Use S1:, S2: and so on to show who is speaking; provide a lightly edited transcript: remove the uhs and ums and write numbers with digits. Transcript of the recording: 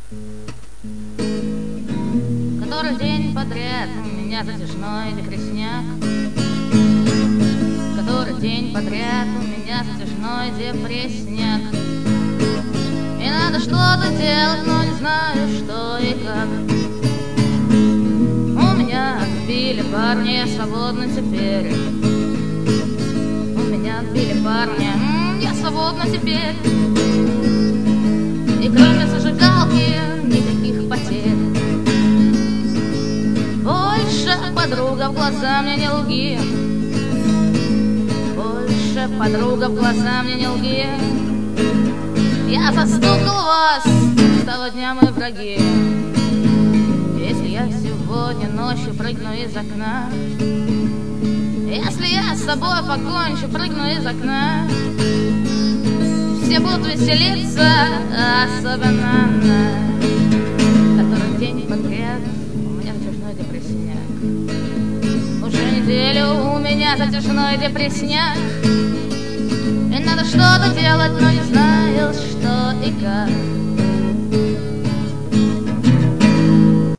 S1: Который день подряд у меня затяжной депрессняк. Который день подряд у меня затяжной депрессняк. И надо что-то делать, но не знаю, что и как. У меня отбили парни, я свободна теперь. У меня отбили парня, я свободна теперь. И кроме зажигалки никаких потерь. Больше, подруга, в глаза мне не лги. Больше, подруга, в глаза мне не лги. Я застукал вас, с того дня мы враги. Если я сегодня ночью прыгну из окна, если я с собой покончу, прыгну из окна, все будут веселиться, особенно она. Который день подряд у меня затяжной депрессняк. Уже неделю у меня затяжной депрессняк. И надо что-то делать, но не знаю, что и как.